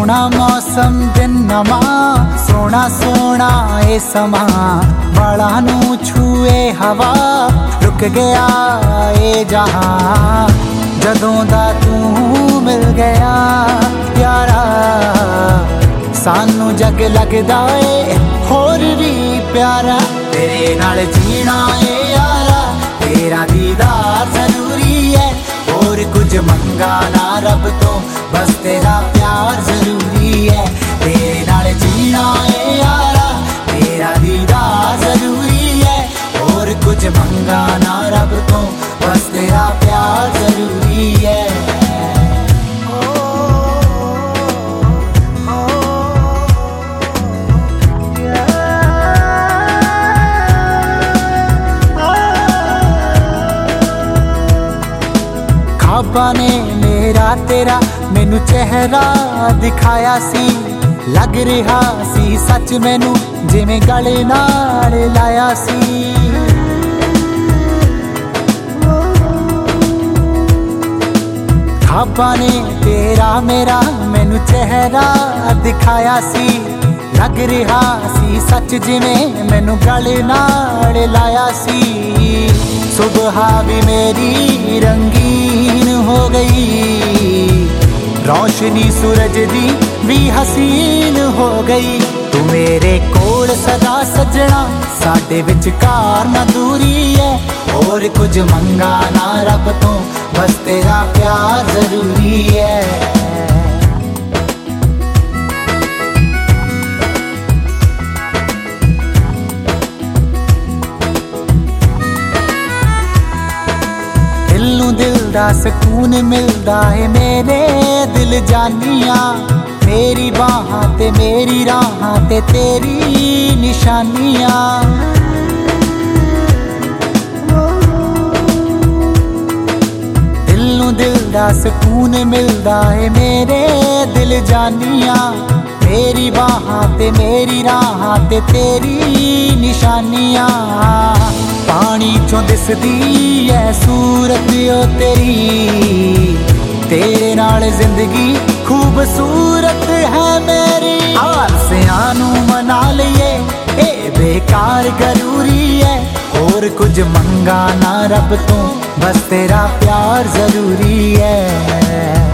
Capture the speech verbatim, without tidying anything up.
सोना मौसम दिन नमा सोना सोना ए समा बाला नू छूए हवा रुक गया ए जहां जदों दा तू मिल गया प्यारा सानू जग लगदा ए होर भी प्यारा तेरे नाल जीना ए यारा तेरा दीदार जरूरी है और कुछ मंगा ना रब तो बस तेरा प्यार जरूरी है तेरे नाल जीना है यारा तेरा दीदार जरूरी है और कुछ मंगा ना रब तो बस तेरा प्यार जरूरी है। ख्वाबा ने मेरा तेरा मैनू चेहरा दिखाया सी लग रहा सी सच मैनू जिवें गले नाल लाया सी ख्वाबा ने तेरा मेरा मैनू चेहरा दिखाया सी लग रहा सी सच जिवें मैनू गले नाल लाया सी सुबह भी मेरी रंगीन हो गई रोशनी सूरज दी भी हसीन हो गई तू मेरे कोल सदा सजना साडे विचकार ना दूरी है और कुछ मंगा ना रब तो बस तेरा प्यार जरूरी है। दिल दा सकून मिलदा है मेरे दिल जानिया मेरी बाहां ते मेरी राहां ते तेरी निशानियां दिल नू दिल दा सकून मिलदा है मेरे दिल जानिया मेरी बाहां ते मेरी राहां ते तेरी निशानियां पानी चों दिसदी है सूरत ओ तेरी तेरे नाल जिंदगी खूबसूरत है मेरी आसियां नू मना लिये ए बेकार जरूरी है और कुछ मंगा ना रब तो बस तेरा प्यार जरूरी है।